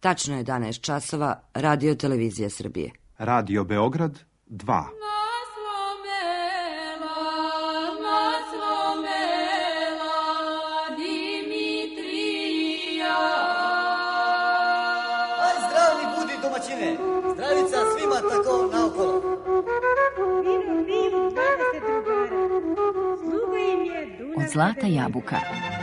Tačno je 11 časova, Radio Televizija Srbije. Radio Beograd 2. Zdravica svima tako naokolo. Od Zlata jabuka.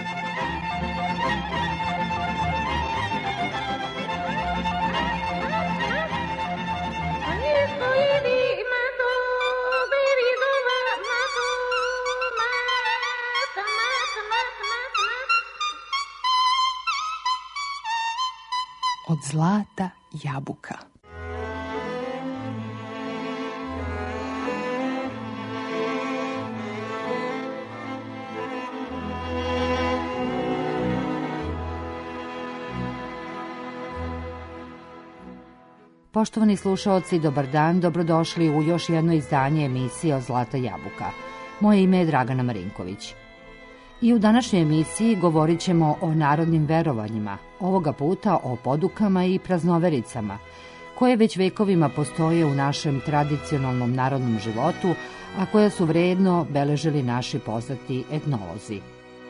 Od Zlata jabuka. Poštovani slušaoci, dobar dan, dobrodošli u još jedno izdanje emisije Od Zlata jabuka. Moje ime je Dragana Marinković. I u današnjoj emisiji govorit ćemo o narodnim verovanjima, ovoga puta o podukama i praznovericama, koje već vekovima postoje u našem tradicionalnom narodnom životu, a koja su vredno beležili naši poznati etnolozi.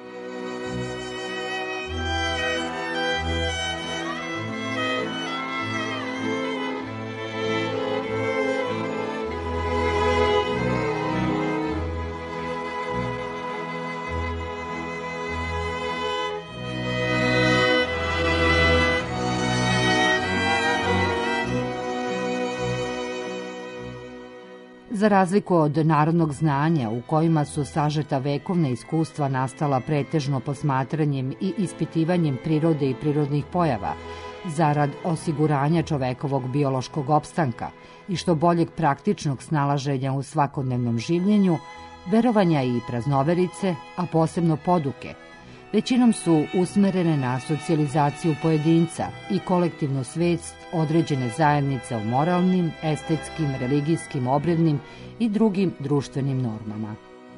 Za razliku od narodnog znanja u kojima su sažeta vekovna iskustva nastala pretežno posmatranjem i ispitivanjem prirode i prirodnih pojava, zarad osiguranja čovekovog biološkog opstanka i što boljeg praktičnog snalaženja u svakodnevnom življenju, verovanja i praznoverice, a posebno poduke, većinom su usmerene na socijalizaciju pojedinca i kolektivnu svest određene zajednice o moralnim, estetskim, religijskim, obrednim i drugim društvenim normama.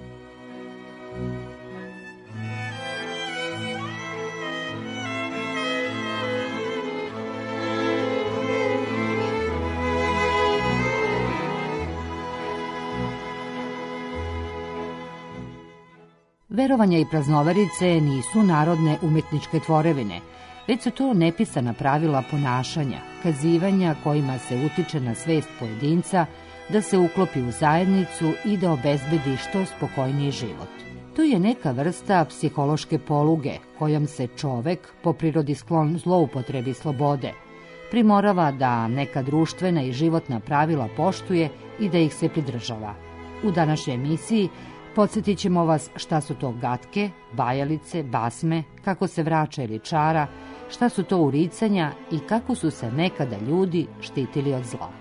Verovanja i praznoverice nisu narodne umetničke tvorevine, već su to nepisana pravila ponašanja, kazivanja kojima se utiče na svest pojedinca da se uklopi u zajednicu i da obezbedi što spokojniji život. To je neka vrsta psihološke poluge kojom se čovek, po prirodi sklon zloupotrebi slobode, primorava da neka društvena i životna pravila poštuje i da ih se pridržava. U današnjoj emisiji podsjetit ćemo vas šta su to gatke, bajalice, basme, kako se vrača ili čara, šta su to uricanja i kako su se nekada ljudi štitili od zla.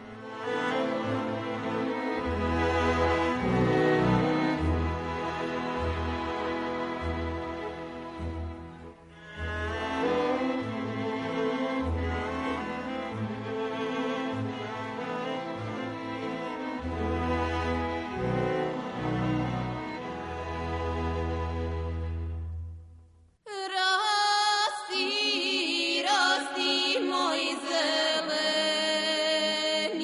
Rasti, moj zeleni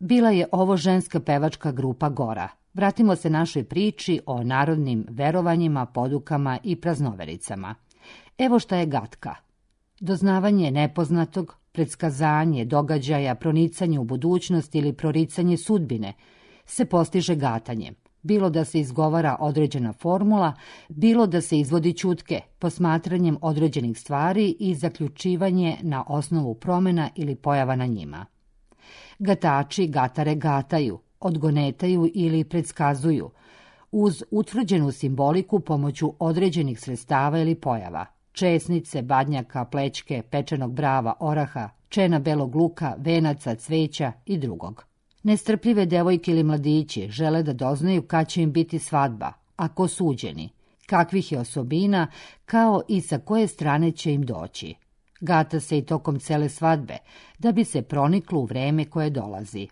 Bila je ovo ženska pevačka grupa Gora. Vratimo se našoj priči o narodnim verovanjima, podukama i praznovericama. Evo šta je gatka. Doznavanje nepoznatog, predskazanje događaja, pronicanje u budućnost ili proricanje sudbine se postiže gatanjem. Bilo da se izgovara određena formula, bilo da se izvodi ćutke, posmatranjem određenih stvari i zaključivanje na osnovu promjena ili pojava na njima. Gatači gatare gataju, odgonetaju ili predskazuju, uz utvrđenu simboliku pomoću određenih sredstava ili pojava, česnice, badnjaka, plećke, pečenog brava, oraha, čena belog luka, venaca, cveća i drugog. Nestrpljive devojke ili mladići žele da doznaju kad će im biti svadba, a ko suđeni, kakvih je osobina, kao i sa koje strane će im doći. Gata se i tokom cele svadbe, da bi se proniklo u vreme koje dolazi.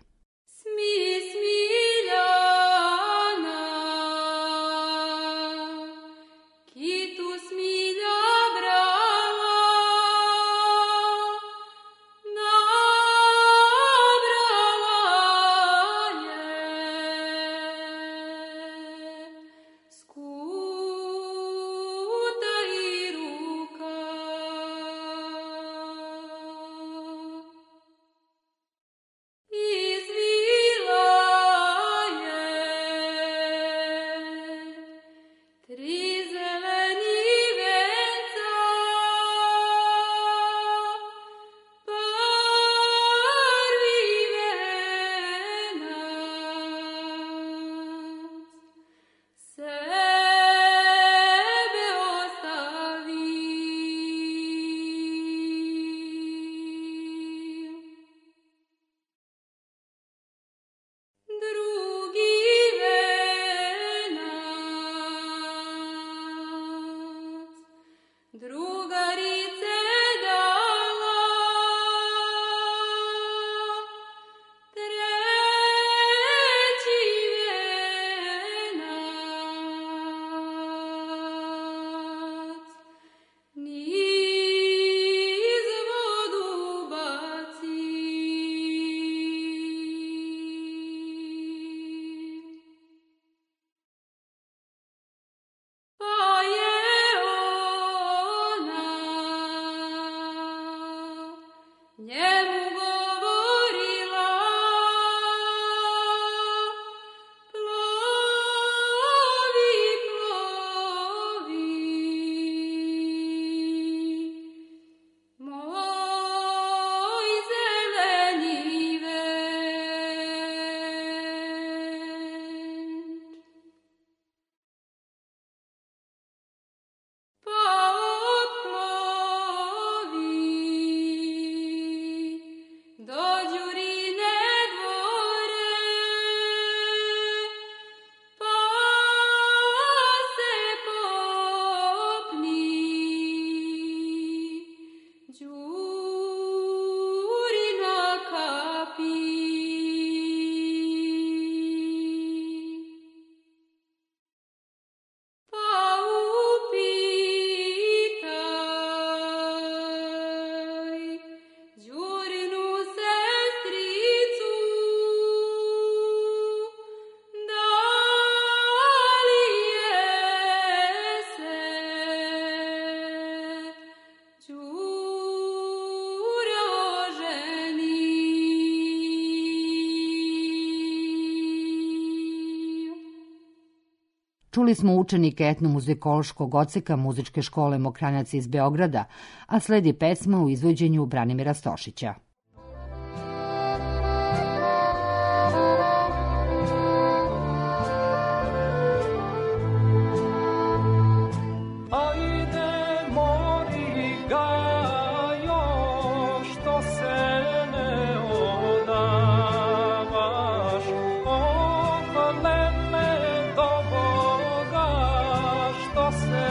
Čuli smo učenike etnomuzikološkog odseka Muzičke škole Mokranjac iz Beograda, a sledi pesma u izvođenju Branimira Stošića.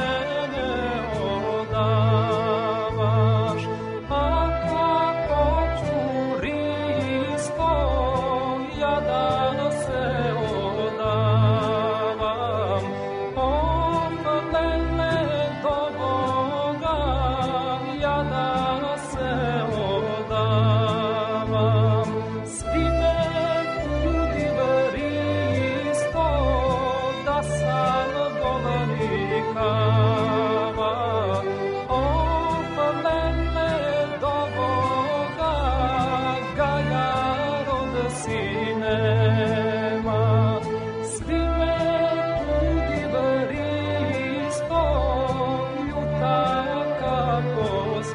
A kako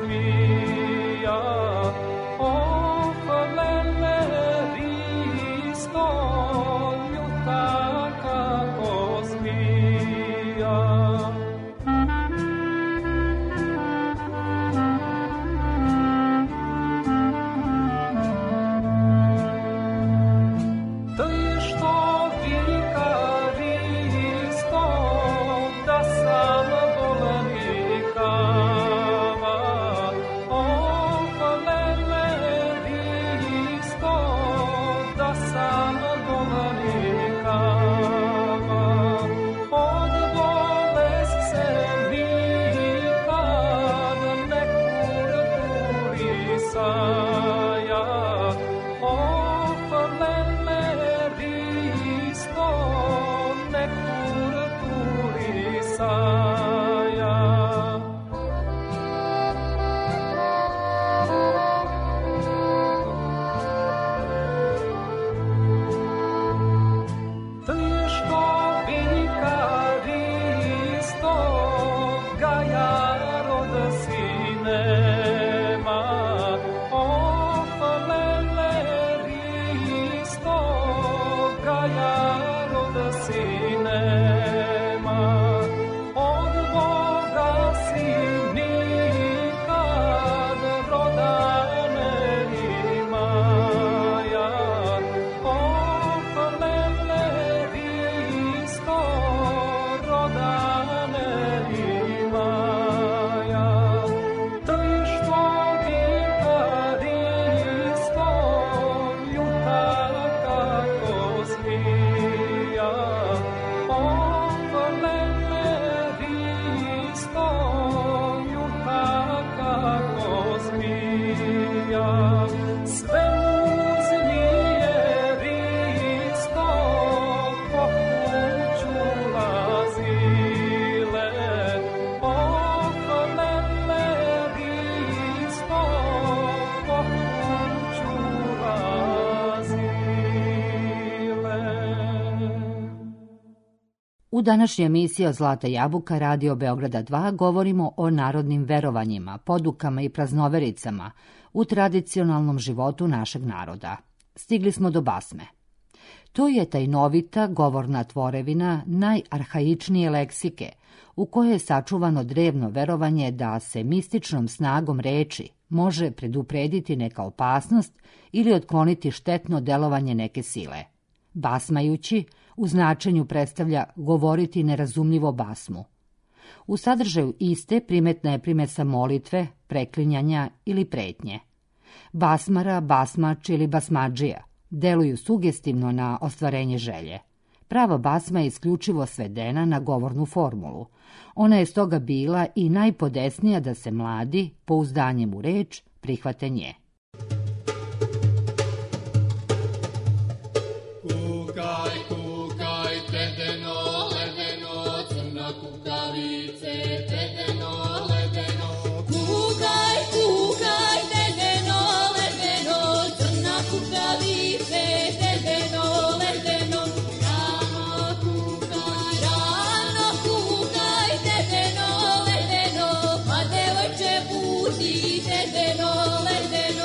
U današnjoj emisiji o Zlata jabuka Radio Beograda 2 govorimo o narodnim verovanjima, podukama i praznovericama u tradicionalnom životu našeg naroda. Stigli smo do basme. To je tajnovita govorna tvorevina najarhaičnije leksike, u kojoj je sačuvano drevno verovanje da se mističnom snagom reči može preduprediti neka opasnost ili otkloniti štetno delovanje neke sile. Basmajući u značenju predstavlja govoriti nerazumljivo basmu. U sadržaju iste primetna je primesa molitve, preklinjanja ili pretnje. Basmara, basmač ili basmadžija deluju sugestivno na ostvarenje želje. Prava basma je isključivo svedena na govornu formulu. Ona je stoga bila i najpodesnija da se mladi, pouzdanjem u reč, prihvate nje. Kukaj, kukaj, tedeno, ledeno, crna kukavice, tedeno, ledeno. Kukaj, kukaj, tedeno, ledeno, crna kukavice, tedeno, ledeno. Rano kukaj, tedeno, ledeno, a devojče budi, tedeno, ledeno.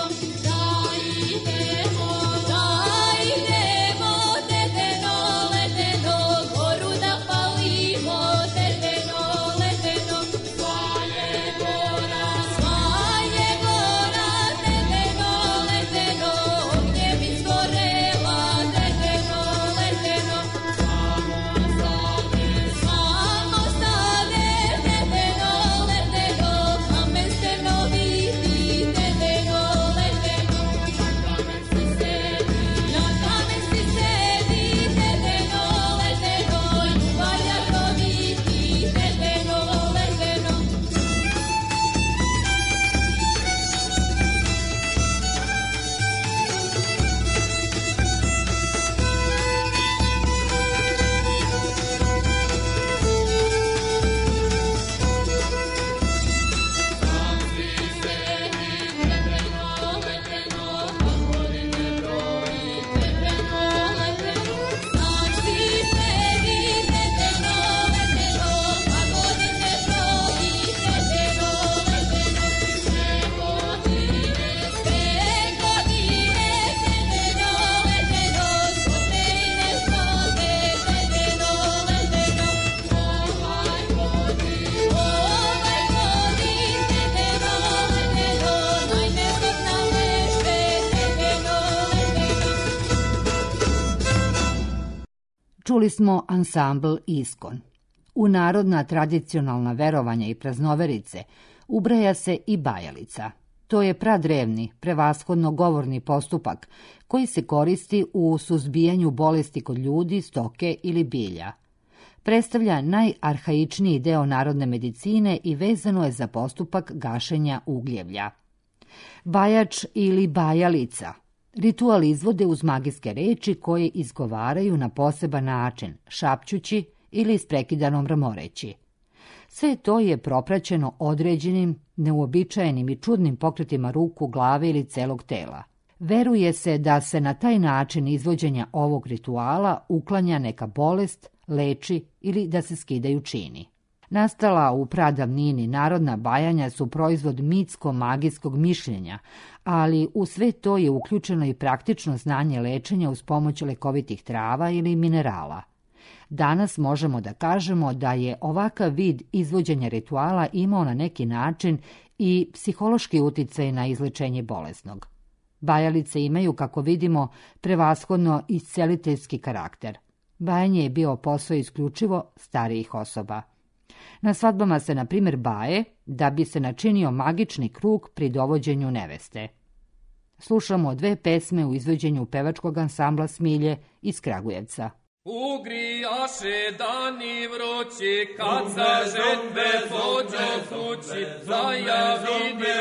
Čuli smo ansambl Iskon. U narodna tradicionalna verovanja i praznoverice ubraja se i bajalica. To je pradrevni, prevashodno govorni postupak koji se koristi u suzbijanju bolesti kod ljudi, stoke ili bilja. Predstavlja najarhaičniji deo narodne medicine i vezano je za postupak gašenja ugljevlja. Bajač ili bajalica. Ritual izvode uz magijske reči koje izgovaraju na poseban način, šapćući ili isprekidanom mramoreći. Sve to je propraćeno određenim, neuobičajenim i čudnim pokretima ruku, glave ili celog tela. Veruje se da se na taj način izvođenja ovog rituala uklanja neka bolest, leči ili da se skidaju čini. Nastala u pradavnini narodna bajanja su proizvod mitsko-magijskog mišljenja, ali u sve to je uključeno i praktično znanje lečenja uz pomoć lekovitih trava ili minerala. Danas možemo da kažemo da je ovakav vid izvođenja rituala imao na neki način i psihološki uticaj na izlečenje bolesnog. Bajalice imaju, kako vidimo, prevashodno isceliteljski karakter. Bajanje je bio posao isključivo starijih osoba. Na svadbama se, na primjer, baje da bi se načinio magični krug pri dovođenju neveste. Slušamo 2 pesme u izvođenju pevačkog ansambla Smilje iz Kragujevca. Ugrijaše dani vroći, kad za žetve pođo kući, da ja vidim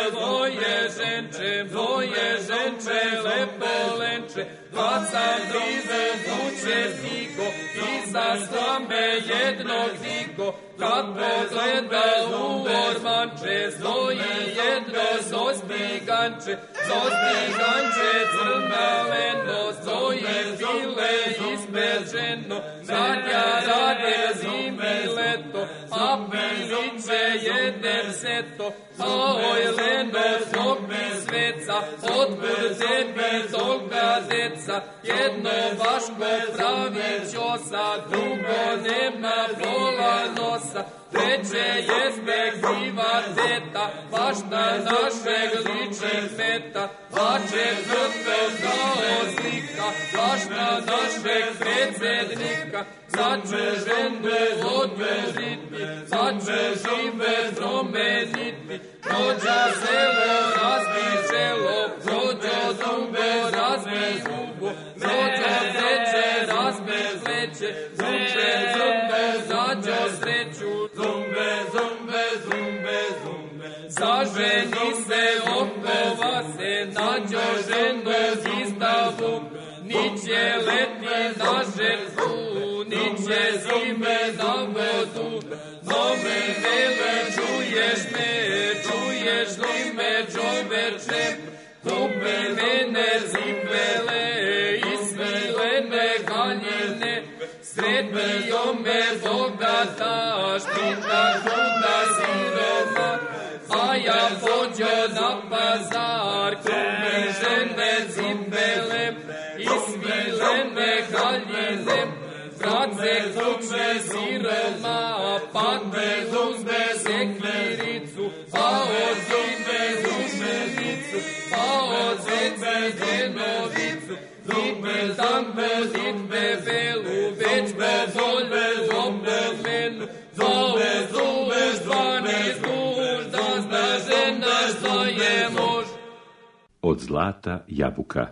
tvoje ženče, lepo lenče, kad sam blizu kuće stigo, iza slame jednog digo, kad pogleda u ormanče, stoji jedno zozbiganče, crnaveno, stoji file ispred ženo, zadnja rade zimi leto, a piliće jeden seto, a oj leno zobi sveca, otkud tebi tolika deca, jedno vaško pravi ćosa, drugo nema pola nosa, treće je spektiva teta, baš na našeg liči meta, a četvrto kao slika, baš na našeg predsjednika, sad ću ženu odmuziti, sad ću žive promeniti, prođa selo, razbi čelo, prođo dugo, razbi zubo, prođo pleće, razbi pleće, zumbe, zađo sreću, zumbe, zaženi se, okova se, nađo ženu istavu, niće leti na žetvu, niće zime na vodu, novi veli čuješ li me čoveče, kupi mene zipele i svilene haljine, sretio me bogata, špita kuda siroma, a ja pođo na pazar, kupi žene zipele i svilene haljine, Bratce kuće siroma, pa ti uzme sekiricu, pa odzime dušenicu, pa odzime djenovicu, zime tambe, zime velu, već me volje opomenu, zove zuveš 12 muž, da zna žena što je muž. Od zlata jabuka.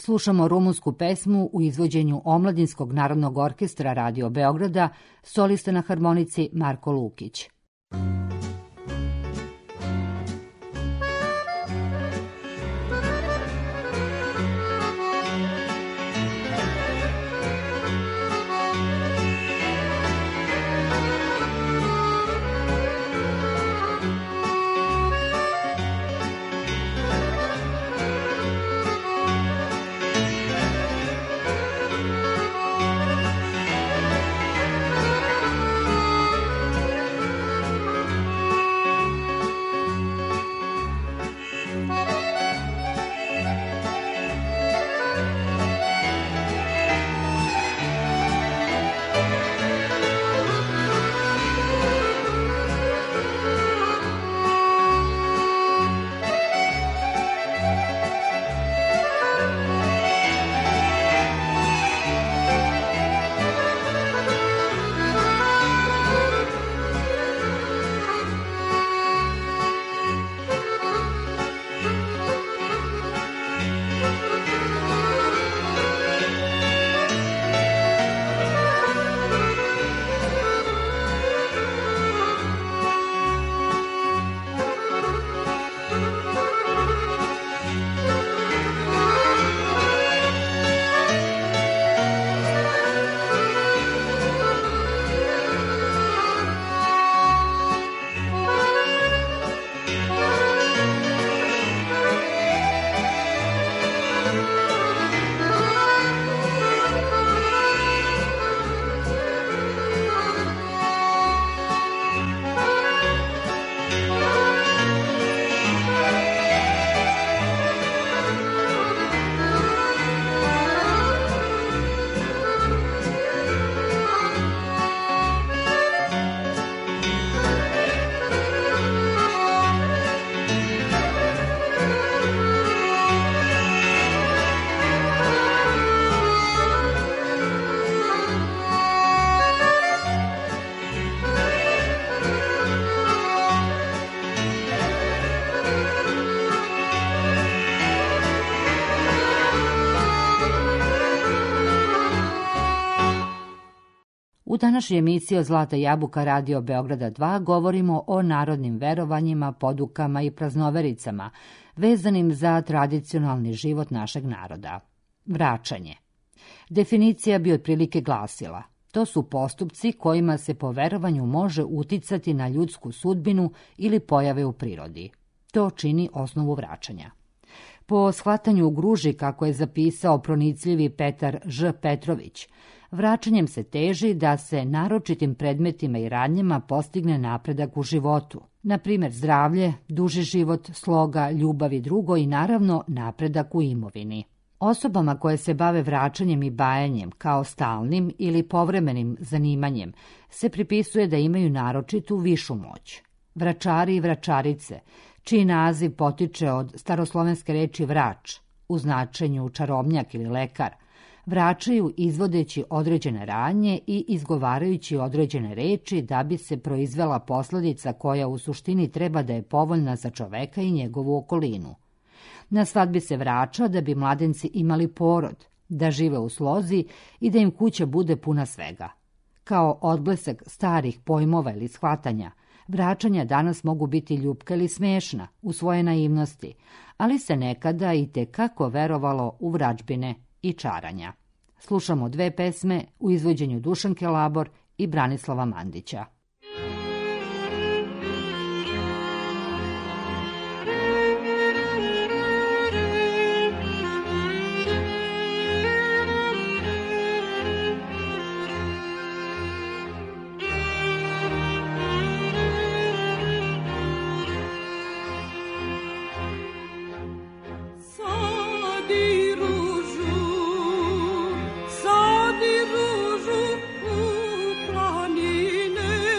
Slušamo rumunsku pesmu u izvođenju Omladinskog narodnog orkestra Radio Beograda, solista na harmonici Marko Lukić. U današnjoj emisiji od Zlata jabuka Radio Beograda 2 govorimo o narodnim verovanjima, podukama i praznovericama vezanim za tradicionalni život našeg naroda. Vraćanje. Definicija bi otprilike glasila: to su postupci kojima se po verovanju može uticati na ljudsku sudbinu ili pojave u prirodi. To čini osnovu vraćanja. Po shvatanju u Gruži, kako je zapisao pronicljivi Petar Ž. Petrović, vraćanjem se teži da se naročitim predmetima i radnjama postigne napredak u životu, na primjer zdravlje, duži život, sloga, ljubav i drugo i naravno napredak u imovini. Osobama koje se bave vraćanjem i bajanjem kao stalnim ili povremenim zanimanjem se pripisuje da imaju naročitu višu moć. Vračari i vračarice, čiji naziv potiče od staroslovenske reči vrač, u značenju čarobnjak ili lekar, vraćaju izvodeći određene radnje i izgovarajući određene reči da bi se proizvela posledica koja u suštini treba da je povoljna za čoveka i njegovu okolinu. Na svadbi se vraća da bi mladenci imali porod, da žive u slozi i da im kuća bude puna svega. Kao odblesak starih pojmova ili shvatanja, vraćanja danas mogu biti ljupka ili smešna u svoje naivnosti, ali se nekada i tekako verovalo u vraćbine i čaranja. Slušamo dve pesme u izvođenju Dušanke Labor i Branislava Mandića. Sadi ružu u planine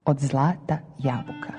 Od zlata jabuka.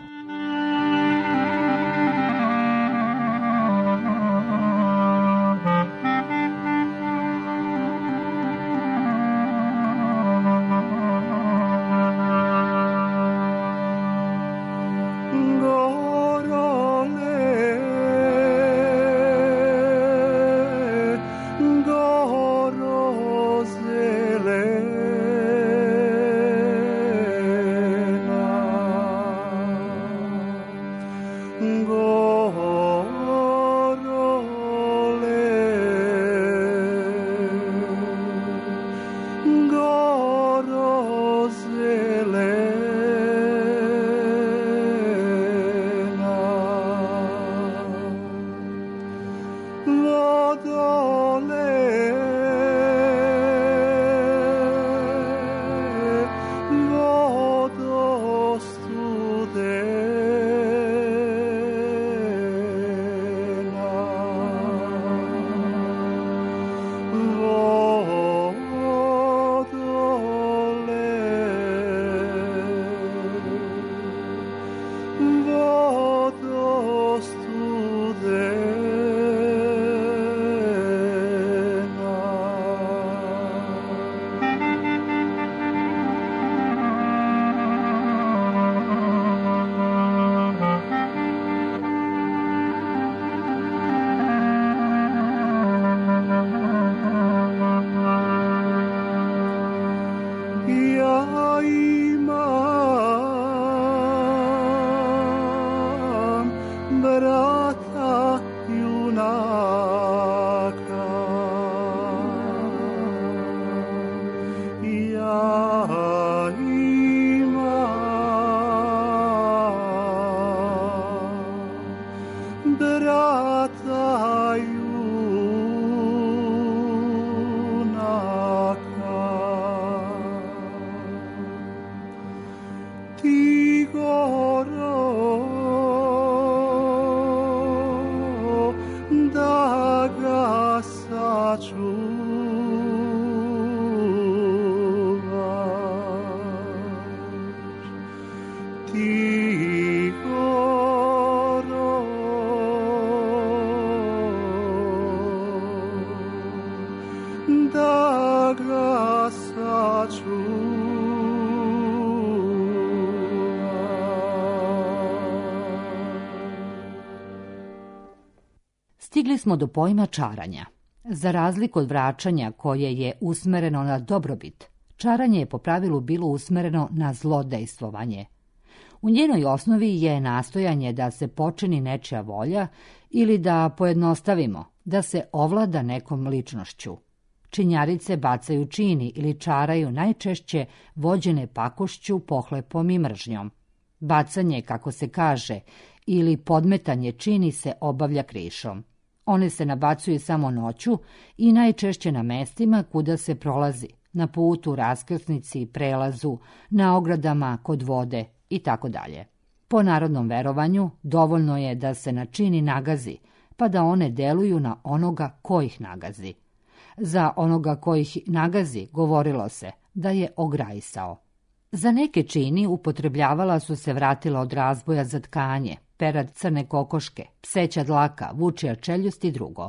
Stigli smo do pojma čaranja. Za razliku od vraćanja koje je usmereno na dobrobit, čaranje je po pravilu bilo usmereno na zlodejstvovanje. U njenoj osnovi je nastojanje da se počini nečija volja ili da pojednostavimo, da se ovlada nekom ličnošću. Činjarice bacaju čini ili čaraju najčešće vođene pakošću, pohlepom i mržnjom. Bacanje, kako se kaže, ili podmetanje čini se obavlja krišom. One se nabacuju samo noću i najčešće na mestima kuda se prolazi, na putu, raskrsnici, prelazu, na ogradama, kod vode i tako dalje. Po narodnom verovanju dovoljno je da se na čini nagazi, pa da one deluju na onoga ko ih nagazi. Za onoga ko ih nagazi govorilo se da je ograjsao. Za neke čini upotrebljavala su se vratila od razboja za tkanje, perad crne kokoške, pseća dlaka, vučija čeljust i drugo.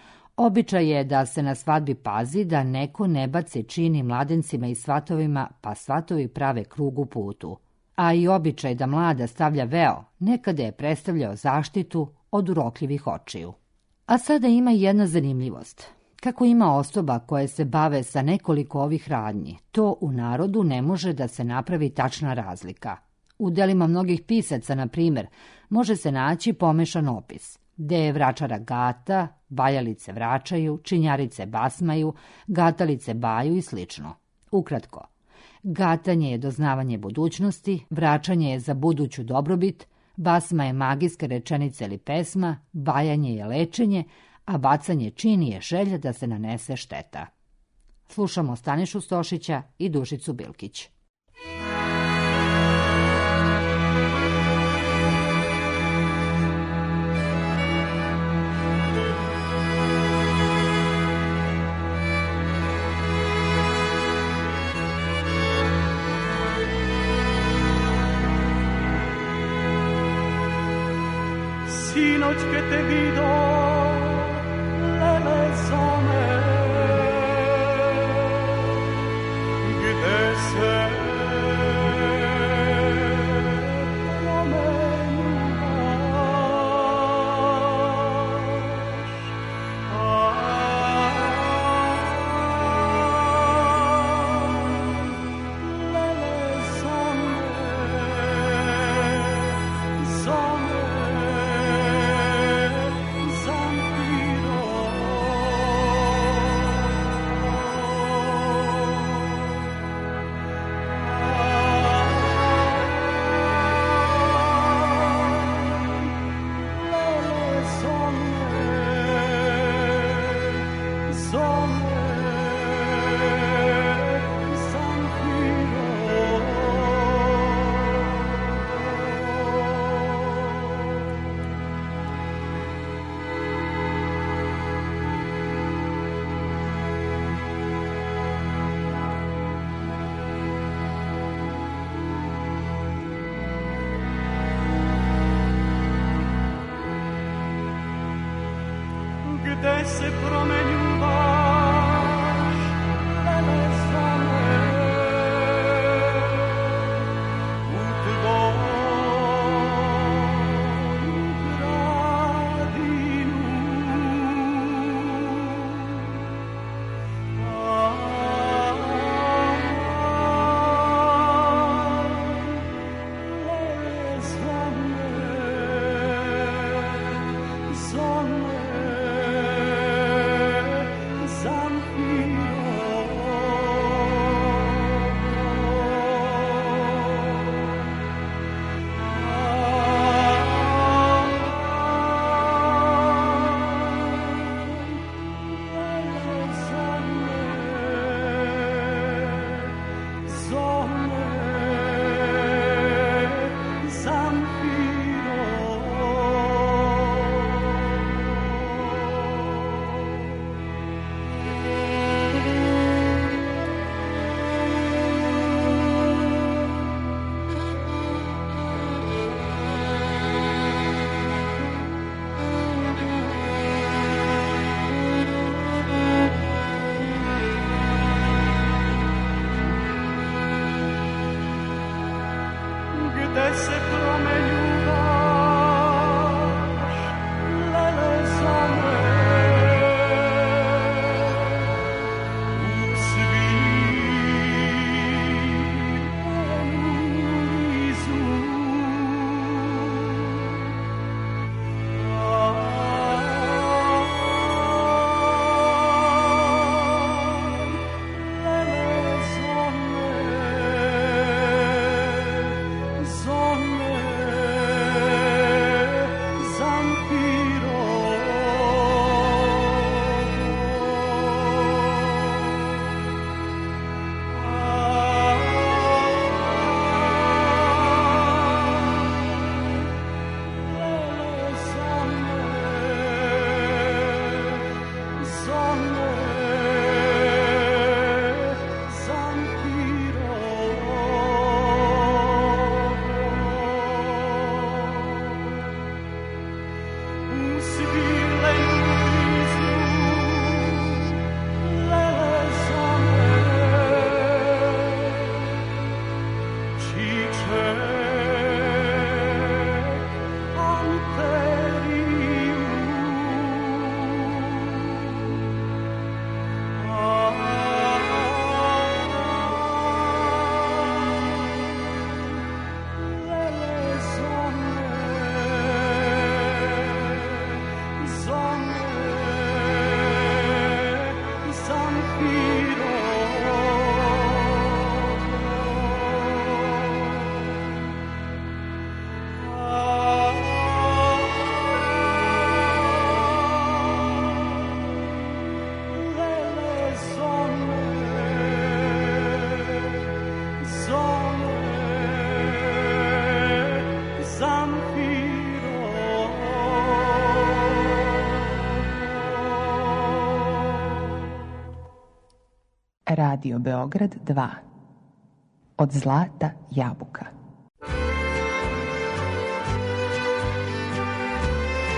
Običaj je da se na svadbi pazi da neko ne baci čini mladencima i svatovima, pa svatovi prave krug u putu. A i običaj da mlada stavlja veo nekada je predstavljao zaštitu od urokljivih očiju. A sada ima jedna zanimljivost. Kako ima osoba koje se bave sa nekoliko ovih radnji, to u narodu ne može da se napravi tačna razlika. U delima mnogih pisaca, na primjer, može se naći pomešan opis, gde je vračara gata, bajalice vračaju, činjarice basmaju, gatalice baju i slično. Ukratko, gatanje je doznavanje budućnosti, vračanje je za buduću dobrobit, basma je magijska rečenica ili pesma, bajanje je lečenje, a bacanje čini je želja da se nanese šteta. Slušamo Stanišu Stošića i Dušicu Bilkić. sinoć che te vido, lele zone, gde se gde se promenjuvaš, lele zone, u tvoju gradinu. Lele zone, zone, gde se promenjuvaš, lele zone, u svirpenu rizu. Lele zone, zone, zampiro. Lele zone, zone, zampiro. U svilenu krizu, lele zone, čiček anteriju. Lele zone, zone, zampiro. Lele zone, zone, zampiro. Radio Beograd 2. Od zlata jabuka.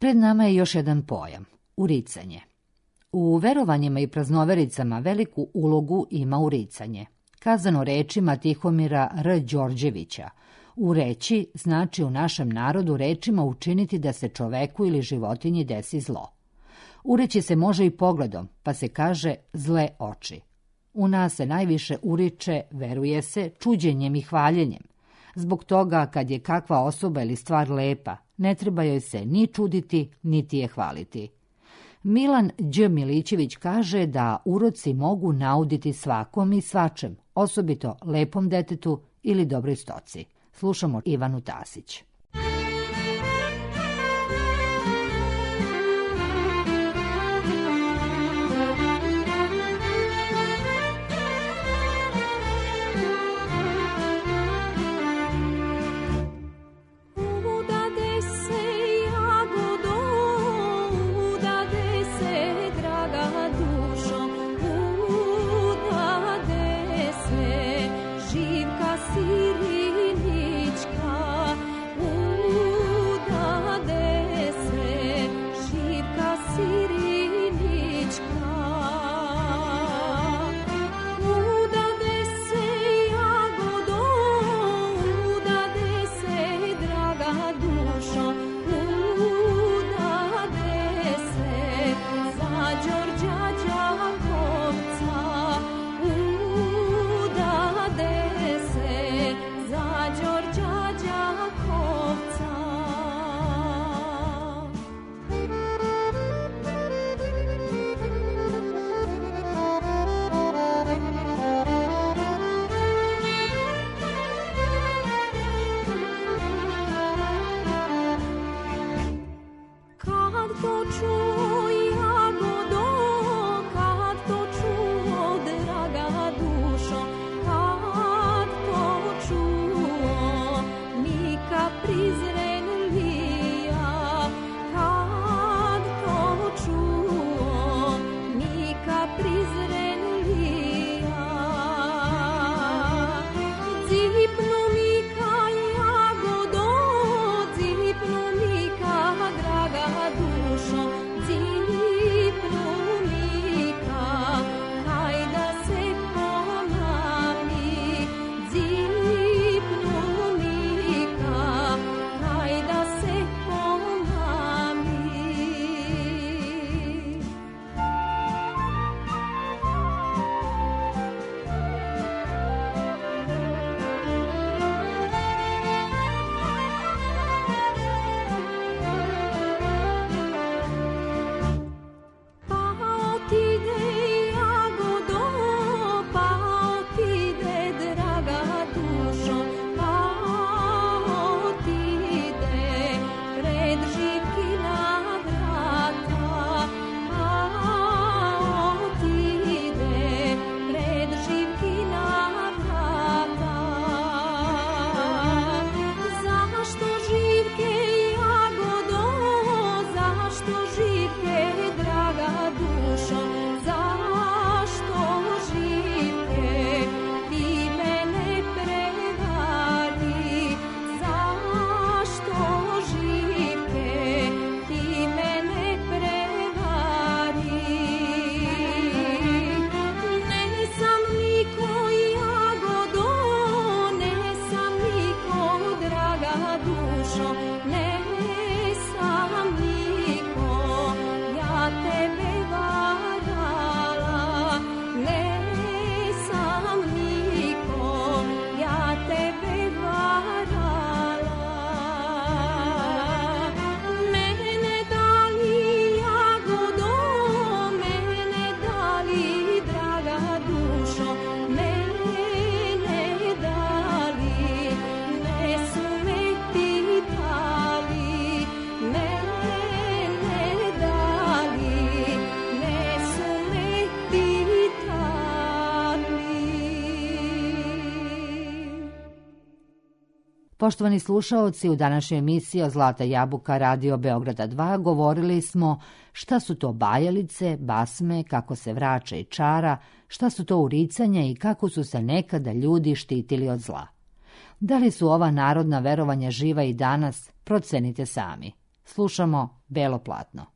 Pred nama je još jedan pojam, uricanje. U verovanjima i praznovericama veliku ulogu ima uricanje. Kazano rečima Tihomira R. Đorđevića, ureći znači u našem narodu rečima učiniti da se čoveku ili životinji desi zlo. Ureći se može i pogledom, pa se kaže zle oči. U nas se najviše uriče, veruje se, čuđenjem i hvaljenjem. Zbog toga, kad je kakva osoba ili stvar lepa, ne treba joj se ni čuditi, niti je hvaliti. Milan Đ. Milićević kaže da uroci mogu nauditi svakom i svačem, osobito lepom detetu ili dobroj stoci. Slušamo Ivanu Tasić. Poštovani slušaoci, u današnjoj emisiji o Zlata jabuka Radio Beograda 2 govorili smo šta su to bajalice, basme, kako se vrača i čara, šta su to uricanja i kako su se nekada ljudi štitili od zla. Da li su ova narodna verovanja živa i danas, procenite sami. Slušamo Belo platno.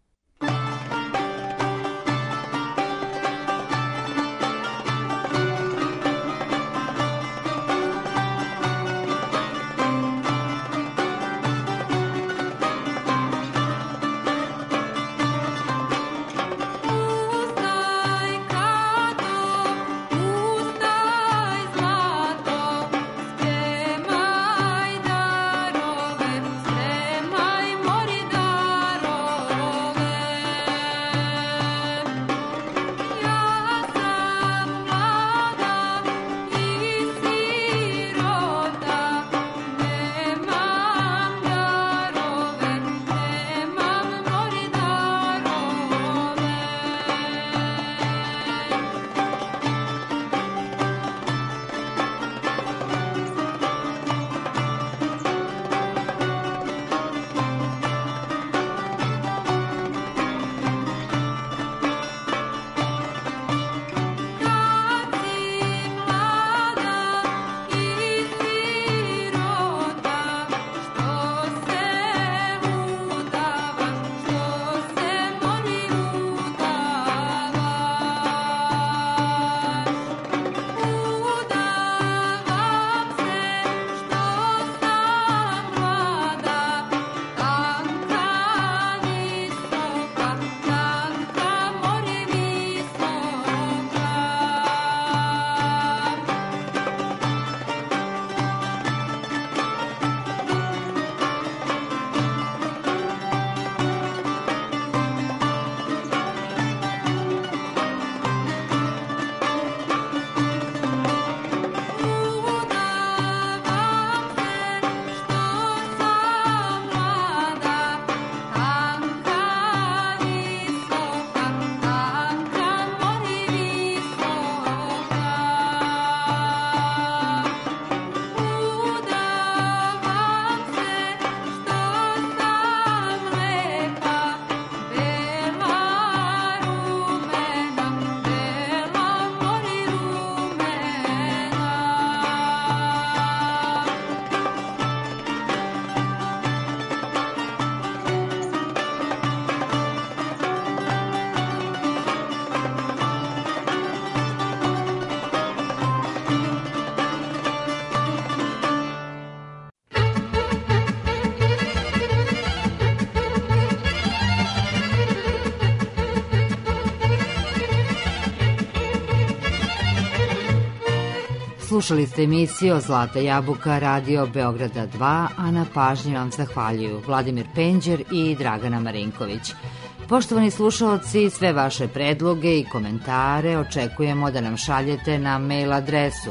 Slušali ste emisiju Zlata jabuka Radio Beograda 2, a na pažnji vam zahvaljuju Vladimir Penđer i Dragana Marinković. Poštovani slušaoci, sve vaše predloge i komentare očekujemo da nam šaljete na mail adresu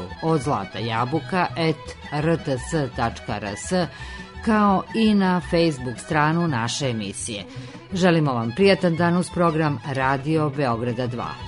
odzlatajabuka@rts.rs, kao i na Facebook stranu naše emisije. Želimo vam prijatan dan uz program Radio Beograda 2.